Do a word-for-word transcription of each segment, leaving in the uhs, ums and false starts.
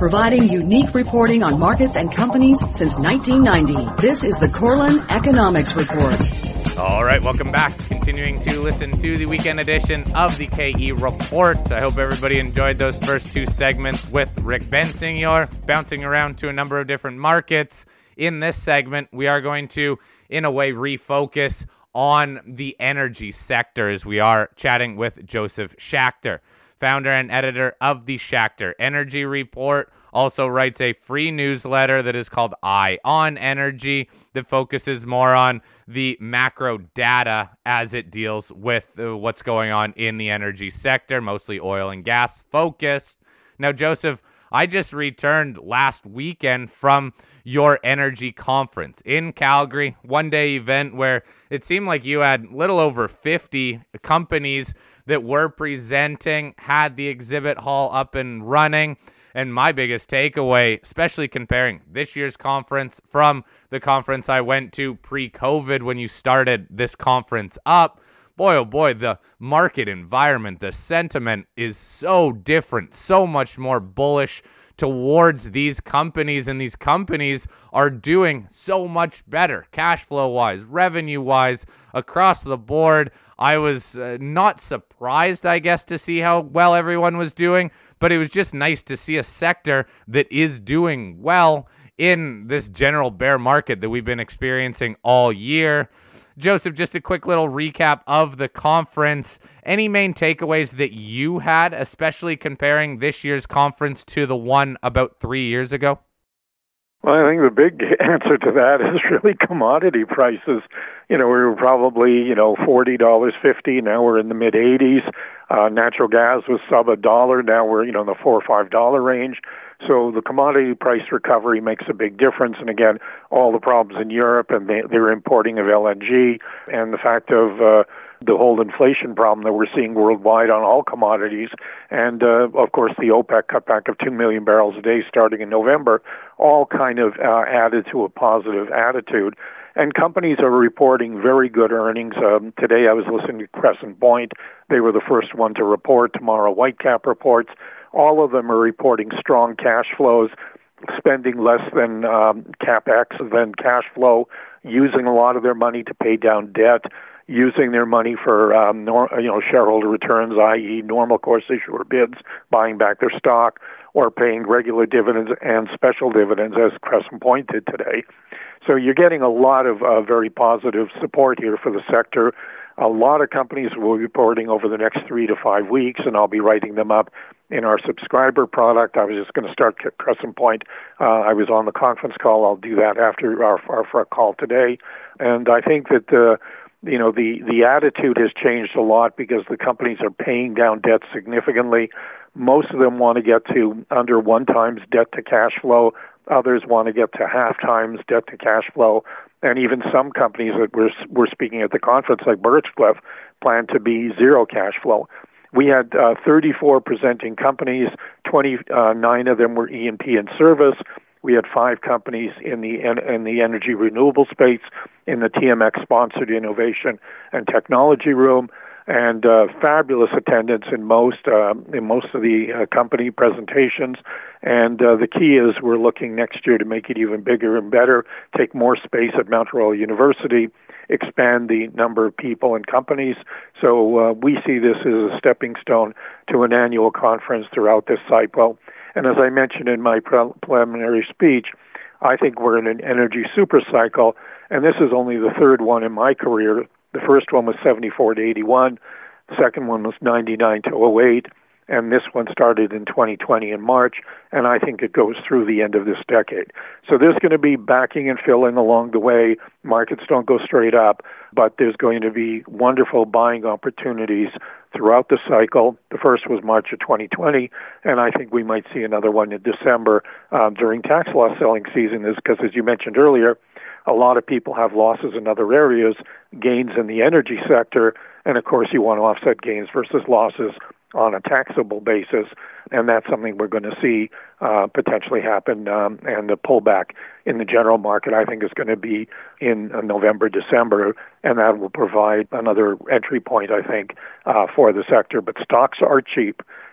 providing unique reporting on markets and companies since nineteen ninety. This is the Korelin Economics Report. All right, welcome back. Continuing to listen to the weekend edition of the K E Report. I hope everybody enjoyed those first two segments with Rick Bensignor, bouncing around to a number of different markets. In this segment, we are going to, in a way, refocus on the energy sector as we are chatting with Joseph Schachter, founder and editor of the Schachter Energy Report. Also writes a free newsletter that is called Eye on Energy that focuses more on the macro data as it deals with uh, what's going on in the energy sector, mostly oil and gas focused. Now, Joseph, I just returned last weekend from your energy conference in Calgary, one-day event where it seemed like you had a little over fifty companies that were presenting, had the exhibit hall up and running. And my biggest takeaway, especially comparing this year's conference from the conference I went to pre-COVID when you started this conference up, boy, oh boy, the market environment, the sentiment is so different, so much more bullish towards these companies, and these companies are doing so much better cash flow wise, revenue wise, across the board. I was uh, not surprised, I guess, to see how well everyone was doing, but it was just nice to see a sector that is doing well in this general bear market that we've been experiencing all year. Joseph, just a quick little recap of the conference. Any main takeaways that you had, especially comparing this year's conference to the one about three years ago? Well, I think the big answer to that is really commodity prices. You know, we were probably, you know, forty dollars, fifty dollars. Now we're in the mid-eighties. Uh, natural gas was sub a dollar. Now we're, you know, in the four or five dollar range. So the commodity price recovery makes a big difference. And again, all the problems in Europe and they, their importing of L N G and the fact of uh, the whole inflation problem that we're seeing worldwide on all commodities. And, uh, of course, the OPEC cutback of two million barrels a day starting in November, all kind of uh, added to a positive attitude. And companies are reporting very good earnings. Um, today I was listening to Crescent Point. They were the first one to report. Tomorrow Whitecap reports. All of them are reporting strong cash flows, spending less than um, CapEx, than cash flow, using a lot of their money to pay down debt, using their money for um, nor- you know shareholder returns, that is normal course issuer bids, buying back their stock, or paying regular dividends and special dividends, as Crescent Point did today. So you're getting a lot of uh, very positive support here for the sector. A lot of companies will be reporting over the next three to five weeks, and I'll be writing them up in our subscriber product. I was just going to start Crescent Point. Uh, I was on the conference call. I'll do that after our, our, our call today. And I think that uh, you know the, the attitude has changed a lot because the companies are paying down debt significantly. Most of them want to get to under one times debt to cash flow. Others want to get to half times debt to cash flow. And even some companies that we're, we're speaking at the conference, like Birchcliff, plan to be zero cash flow. We had uh, thirty-four presenting companies, twenty-nine of them were E and P and service. We had five companies in the in the energy renewable space, in the T M X-sponsored innovation and technology room, and uh, fabulous attendance in most uh, in most of the uh, company presentations. And uh, the key is we're looking next year to make it even bigger and better, take more space at Mount Royal University, expand the number of people and companies. So uh, we see this as a stepping stone to an annual conference throughout this cycle. And as I mentioned in my pre- preliminary speech, I think we're in an energy super cycle, and this is only the third one in my career. The first one was seventy-four to eighty-one, the second one was ninety-nine to oh eight, and this one started in twenty twenty in March, and I think it goes through the end of this decade. So there's going to be backing and filling along the way. Markets don't go straight up, but there's going to be wonderful buying opportunities throughout the cycle. The first was March of twenty twenty, and I think we might see another one in December um, during tax loss selling season, is because, as you mentioned earlier, a lot of people have losses in other areas, gains in the energy sector, and of course you want to offset gains versus losses on a taxable basis, and that's something we're going to see uh, potentially happen, um, and the pullback in the general market, I think, is going to be in uh, November, December, and that will provide another entry point, I think, uh, for the sector. But stocks are cheap.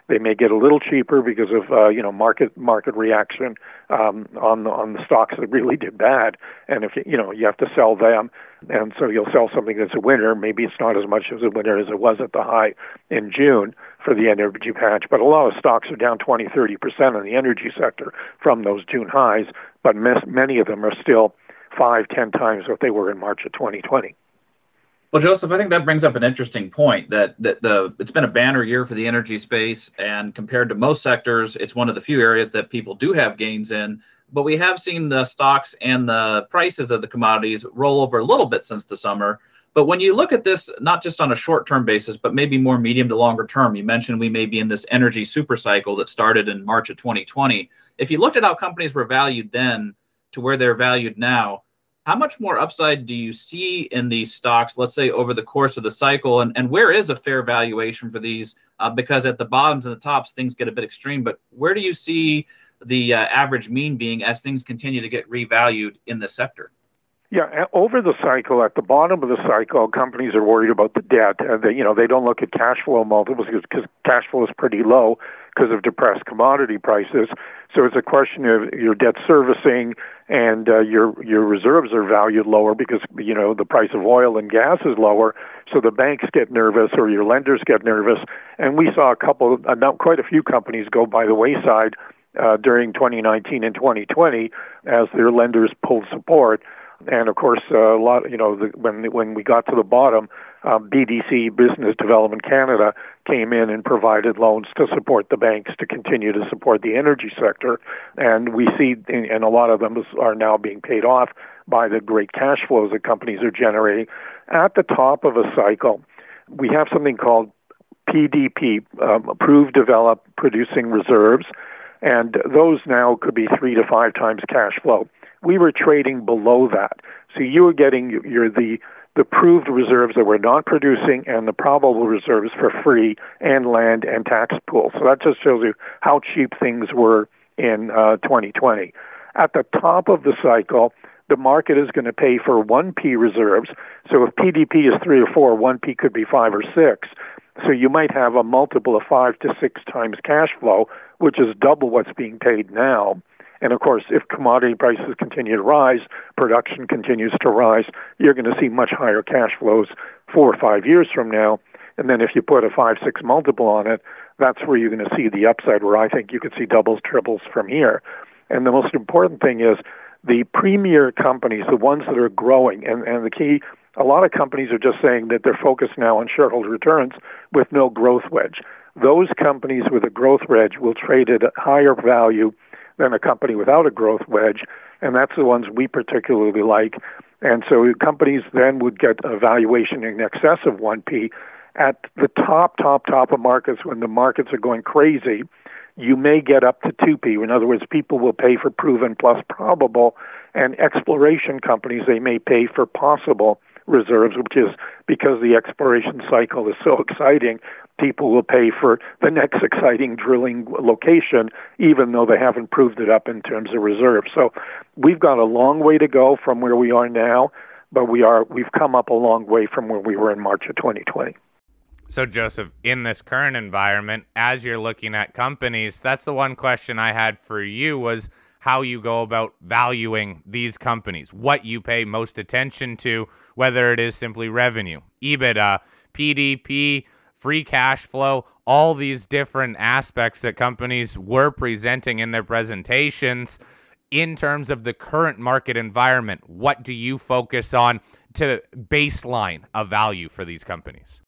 They may get a little cheaper because of uh, you know market market reaction um, on the, on the stocks that really did bad, and if you know you have to sell them, and so you'll sell something that's a winner. Maybe it's not as much as a winner as it was at the high in June for the energy patch, but a lot of stocks are down twenty, thirty percent in the energy sector from those June highs, but many of them are still five, ten times what they were in March of twenty twenty. Well, Joseph, I think that brings up an interesting point that that the it's been a banner year for the energy space, and compared to most sectors, it's one of the few areas that people do have gains in. But we have seen the stocks and the prices of the commodities roll over a little bit since the summer. But when you look at this, not just on a short-term basis, but maybe more medium to longer term, you mentioned we may be in this energy super cycle that started in March of twenty twenty. If you looked at how companies were valued then to where they're valued now, how much more upside do you see in these stocks, let's say, over the course of the cycle? And, and where is a fair valuation for these? Uh, because at the bottoms and the tops, things get a bit extreme. But where do you see the uh, average mean being as things continue to get revalued in the sector? Yeah, over the cycle, at the bottom of the cycle, companies are worried about the debt. Uh, they, you know, they don't look at cash flow multiples because cash flow is pretty low because of depressed commodity prices. So it's a question of your debt servicing, and uh, your your reserves are valued lower because you know the price of oil and gas is lower. So the banks get nervous, or your lenders get nervous. And we saw a couple, uh, not quite a few companies go by the wayside uh, during twenty nineteen and twenty twenty as their lenders pulled support. And of course, uh, a lot, you know, the, when when we got to the bottom, um, B D C, Business Development Canada, came in and provided loans to support the banks to continue to support the energy sector. And we see, and a lot of them are now being paid off by the great cash flows that companies are generating. At the top of a cycle, we have something called P D P, um, Proved Developed Producing Reserves, and those now could be three to five times cash flow. We were trading below that. So you were getting your the the proved reserves that were not producing and the probable reserves for free, and land and tax pools. So that just shows you how cheap things were in uh, twenty twenty. At the top of the cycle, the market is going to pay for one P reserves. So if P D P is three or four, one P could be five or six. So you might have a multiple of five to six times cash flow, which is double what's being paid now. And of course, if commodity prices continue to rise, production continues to rise, you're going to see much higher cash flows four or five years from now. And then if you put a five, six multiple on it, that's where you're going to see the upside, where I think you could see doubles, triples from here. And the most important thing is the premier companies, the ones that are growing, and, and the key, a lot of companies are just saying that they're focused now on shareholder returns with no growth wedge. Those companies with a growth wedge will trade at a higher value than a company without a growth wedge, and that's the ones we particularly like. And so companies then would get a valuation in excess of one P. At the top, top, top of markets, when the markets are going crazy, you may get up to two P. In other words, people will pay for proven plus probable, and exploration companies, they may pay for possible reserves, which is because the exploration cycle is so exciting, people will pay for the next exciting drilling location, even though they haven't proved it up in terms of reserves. So we've got a long way to go from where we are now, but we are, we've come up a long way from where we were in March of twenty twenty. So, Joseph, in this current environment, as you're looking at companies, that's the one question I had for you, was how you go about valuing these companies, what you pay most attention to, whether it is simply revenue, EBITDA, P D P, free cash flow, all these different aspects that companies were presenting in their presentations. In terms of the current market environment, what do you focus on to baseline a value for these companies?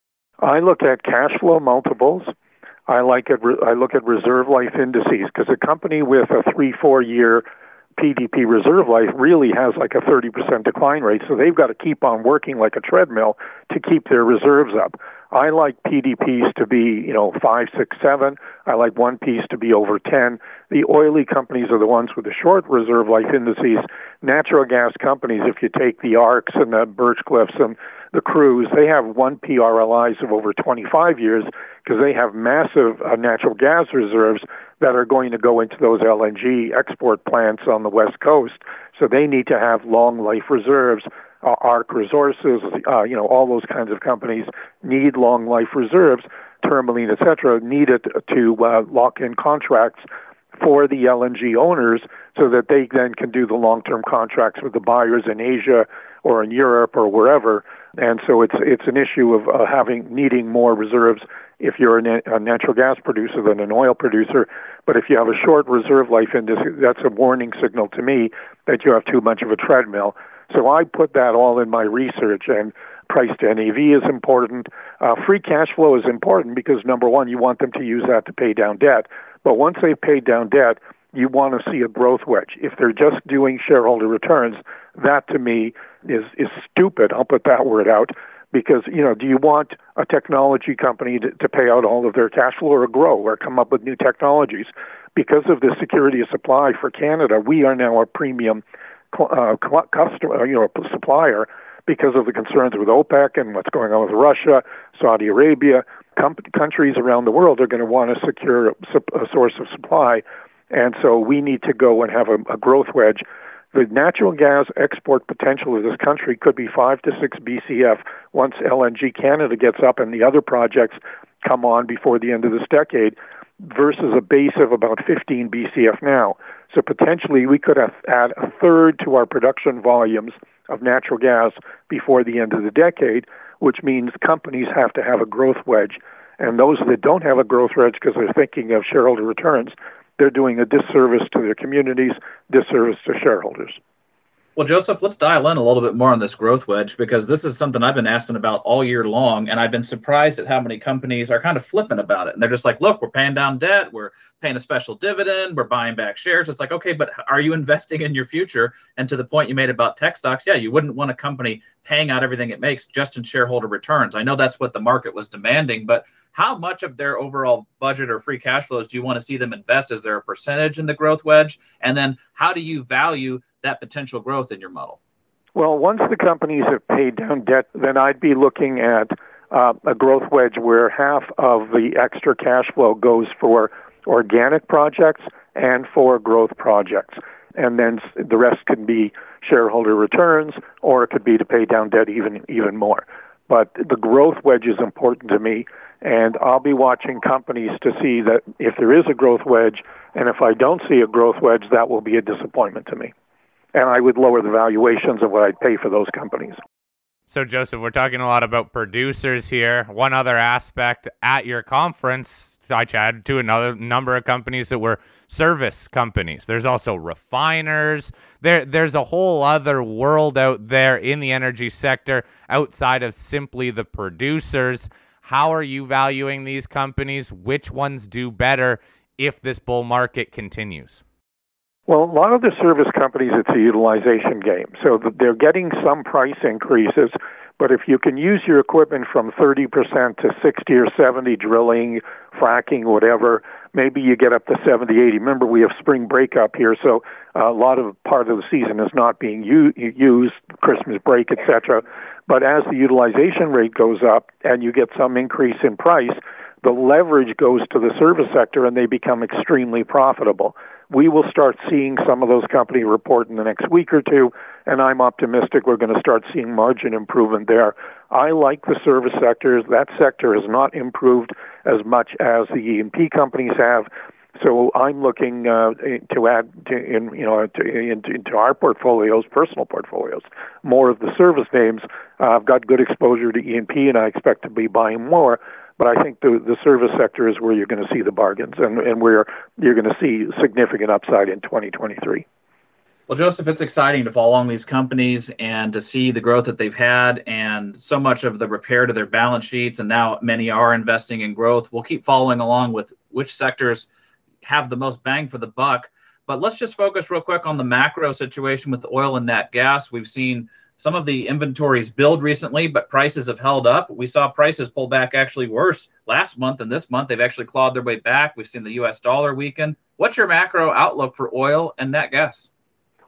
I look at cash flow multiples. I like it. I look at reserve life indices, because a company with a three, four year P D P reserve life really has like a thirty percent decline rate. So they've got to keep on working like a treadmill to keep their reserves up. I like P D Ps to be, you know, five, six, seven. I like one Ps to be over ten. The oily companies are the ones with the short reserve life indices. Natural gas companies, if you take the ARCs and the Birchcliffs and the Cruise, they have one P R L Is of over twenty-five years, because they have massive uh, natural gas reserves that are going to go into those L N G export plants on the West Coast. So they need to have long life reserves. Uh, ARC Resources, uh, you know, all those kinds of companies need long life reserves. Tourmaline, et cetera, need it to uh, lock in contracts for the L N G owners so that they then can do the long-term contracts with the buyers in Asia or in Europe or wherever. And so it's it's an issue of uh, having needing more reserves if you're a, na- a natural gas producer than an oil producer. But if you have a short reserve life industry, that's a warning signal to me that you have too much of a treadmill. So I put that all in my research, and price to N A V is important. Uh, free cash flow is important because, number one, you want them to use that to pay down debt. But once they've paid down debt, you want to see a growth wedge. If they're just doing shareholder returns, that to me is is stupid. I'll put that word out because, you know, do you want a technology company to, to pay out all of their cash flow or grow or come up with new technologies? Because of the security of supply for Canada, we are now a premium uh, customer, you know, supplier because of the concerns with OPEC and what's going on with Russia, Saudi Arabia. Com- countries around the world are going to want to secure a, a source of supply. And so we need to go and have a, a growth wedge. The natural gas export potential of this country could be five to six B C F once L N G Canada gets up and the other projects come on before the end of this decade, versus a base of about fifteen B C F now. So potentially we could have add a third to our production volumes of natural gas before the end of the decade, which means companies have to have a growth wedge. And those that don't have a growth wedge because they're thinking of shareholder returns, they're doing a disservice to their communities, disservice to shareholders. Well, Joseph, let's dial in a little bit more on this growth wedge, because this is something I've been asking about all year long, and I've been surprised at how many companies are kind of flippant about it. And they're just like, look, we're paying down debt, we're paying a special dividend, we're buying back shares. It's like, okay, but are you investing in your future? And to the point you made about tech stocks, yeah, you wouldn't want a company paying out everything it makes just in shareholder returns. I know that's what the market was demanding, but how much of their overall budget or free cash flows do you want to see them invest? Is there a percentage in the growth wedge? And then how do you value that potential growth in your model? Well, once the companies have paid down debt, then I'd be looking at uh, a growth wedge where half of the extra cash flow goes for organic projects and for growth projects. And then the rest can be shareholder returns, or it could be to pay down debt even even more. But the growth wedge is important to me, and I'll be watching companies to see that if there is a growth wedge, and if I don't see a growth wedge, that will be a disappointment to me. And I would lower the valuations of what I'd pay for those companies. So, Joseph, we're talking a lot about producers here. One other aspect at your conference, I chatted to another number of companies that were service companies. There's also refiners. There, there's a whole other world out there in the energy sector outside of simply the producers. How are you valuing these companies? Which ones do better if this bull market continues? Well, a lot of the service companies, it's a utilization game. So they're getting some price increases, but if you can use your equipment from thirty percent to sixty or seventy, drilling, fracking, whatever, maybe you get up to seventy, eighty. Remember, we have spring break up here, so a lot of part of the season is not being u- used, Christmas break, et cetera. But as the utilization rate goes up and you get some increase in price, the leverage goes to the service sector and they become extremely profitable. We will start seeing some of those companies report in the next week or two, and I'm optimistic we're going to start seeing margin improvement there. I like the service sectors. That sector has not improved as much as the E and P companies have. So I'm looking uh, to add to, in, you know, to, into, into our portfolios, personal portfolios, more of the service names. Uh, I've got good exposure to E and P, and I expect to be buying more. But I think the, the service sector is where you're going to see the bargains and, and where you're going to see significant upside in twenty twenty-three. Well, Joseph, it's exciting to follow along these companies and to see the growth that they've had and so much of the repair to their balance sheets. And now many are investing in growth. We'll keep following along with which sectors have the most bang for the buck. But let's just focus real quick on the macro situation with oil and nat gas. We've seen some of the inventories build recently, but prices have held up. We saw prices pull back actually worse last month and this month. They've actually clawed their way back. We've seen the U S dollar weaken. What's your macro outlook for oil and nat gas?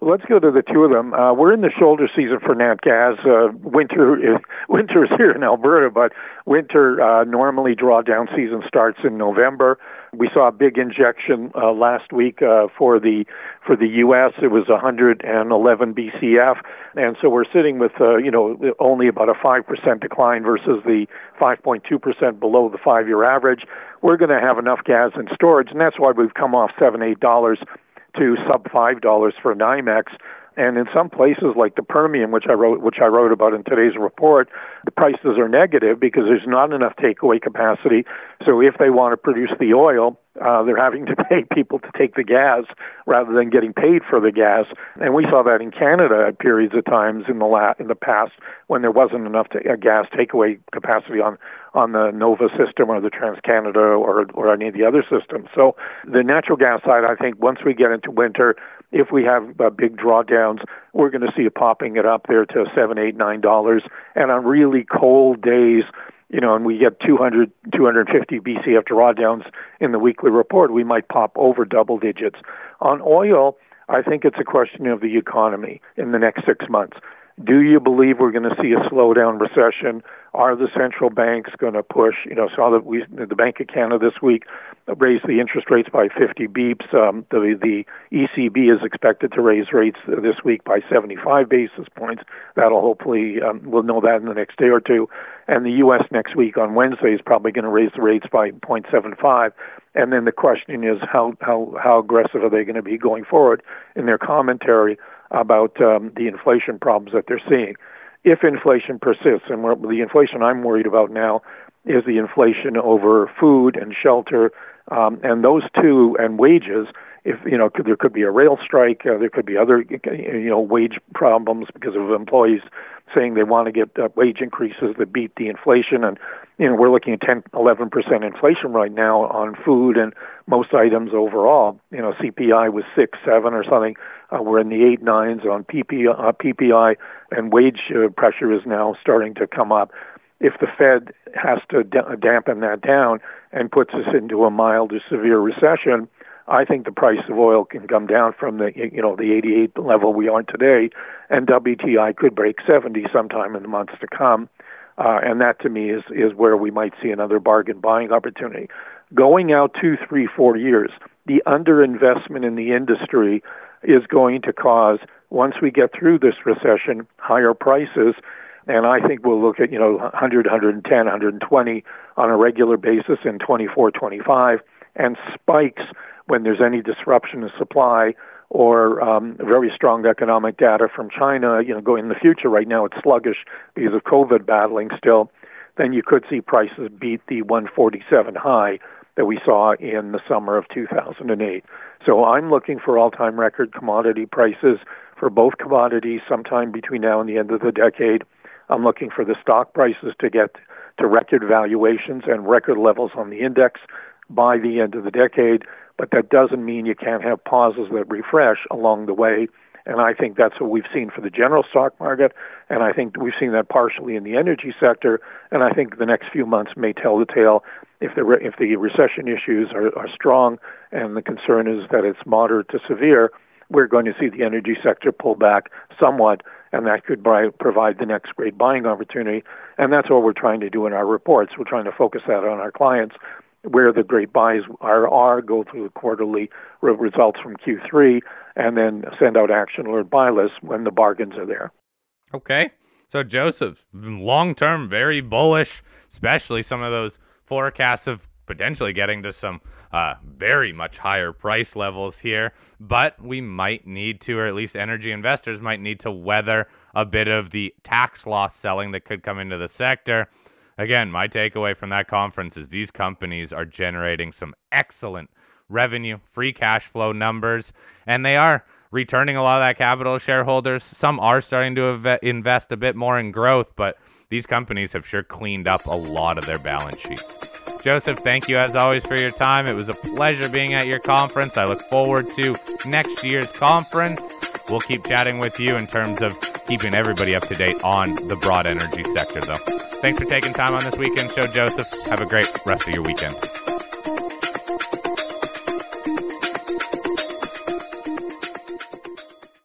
Let's go to the two of them. Uh, we're in the shoulder season for nat gas. Uh, winter is, winter is here in Alberta, but winter uh, normally drawdown season starts in November. We saw a big injection uh, last week uh, for the for the U S. It was one hundred eleven B C F, and so we're sitting with uh, you know only about a five percent decline versus the five point two percent below the five-year average. We're going to have enough gas in storage, and that's why we've come off seven, eight dollars to sub five dollars for NYMEX. And in some places like the Permian, which I wrote which I wrote about in today's report, the prices are negative because there's not enough takeaway capacity. So if they want to produce the oil, uh, they're having to pay people to take the gas rather than getting paid for the gas. And we saw that in Canada at periods of times in the la- in the past when there wasn't enough to, uh, gas takeaway capacity on on the Nova system or the TransCanada or or any of the other systems. So the natural gas side, I think, once we get into winter, if we have uh, big drawdowns, we're going to see it popping it up there to seven, eight, nine dollars. And on really cold days, you know, and we get two hundred, two hundred fifty B C F drawdowns in the weekly report, we might pop over double digits. On oil, I think it's a question of the economy in the next six months. Do you believe we're going to see a slowdown recession? Are the central banks going to push? You know, saw that we, the Bank of Canada this week raised the interest rates by fifty beeps. Um, the the E C B is expected to raise rates this week by seventy-five basis points. That'll hopefully um, we'll know that in the next day or two. And the U S next week on Wednesday is probably going to raise the rates by zero point seven five. And then the question is how how how aggressive are they going to be going forward in their commentary about um, the inflation problems that they're seeing. If inflation persists, and we're, the inflation I'm worried about now is the inflation over food and shelter, um, and those two, and wages. If you know, could, there could be a rail strike, uh, there could be other you know wage problems because of employees saying they want to get uh, wage increases that beat the inflation, and you know we're looking at ten, eleven percent inflation right now on food and most items overall. You know, C P I was six, seven or something. Uh, we're in the eight nines on P P, uh, P P I, and wage uh, pressure is now starting to come up. If the Fed has to d- dampen that down and puts us into a mild to severe recession, I think the price of oil can come down from the you know the eighty-eight level we are today, and W T I could break seventy sometime in the months to come. Uh, and that to me is is where we might see another bargain buying opportunity. Going out two, three, four years, the underinvestment in the industry is going to cause, once we get through this recession, higher prices. And I think we'll look at, you know, one hundred, one ten, one twenty on a regular basis in twenty-four, twenty-five, and spikes when there's any disruption of supply or um, very strong economic data from China, you know, going in the future. Right now it's sluggish because of COVID battling still. Then you could see prices beat the one forty-seven high that we saw in the summer of two thousand eight. So I'm looking for all-time record commodity prices for both commodities sometime between now and the end of the decade. I'm looking for the stock prices to get to record valuations and record levels on the index by the end of the decade, but that doesn't mean you can't have pauses that refresh along the way. And I think that's what we've seen for the general stock market, and I think we've seen that partially in the energy sector, and I think the next few months may tell the tale. If the, re- if the recession issues are, are strong and the concern is that it's moderate to severe, we're going to see the energy sector pull back somewhat, and that could buy, provide the next great buying opportunity. And that's what we're trying to do in our reports. We're trying to focus that on our clients, where the great buys are, are go through the quarterly re- results from Q three, and then send out action alert buy lists when the bargains are there. Okay. So, Joseph, long-term, very bullish, especially some of those forecasts of potentially getting to some uh, very much higher price levels here. But we might need to, or at least energy investors might need to weather a bit of the tax loss selling that could come into the sector. Again, my takeaway from that conference is these companies are generating some excellent revenue, free cash flow numbers, and they are returning a lot of that capital to shareholders. Some are starting to ev- invest a bit more in growth, but these companies have sure cleaned up a lot of their balance sheets. Joseph, thank you as always for your time. It was a pleasure being at your conference. I look forward to next year's conference. We'll keep chatting with you in terms of keeping everybody up to date on the broad energy sector, though. Thanks for taking time on this weekend show, Joseph. Have a great rest of your weekend.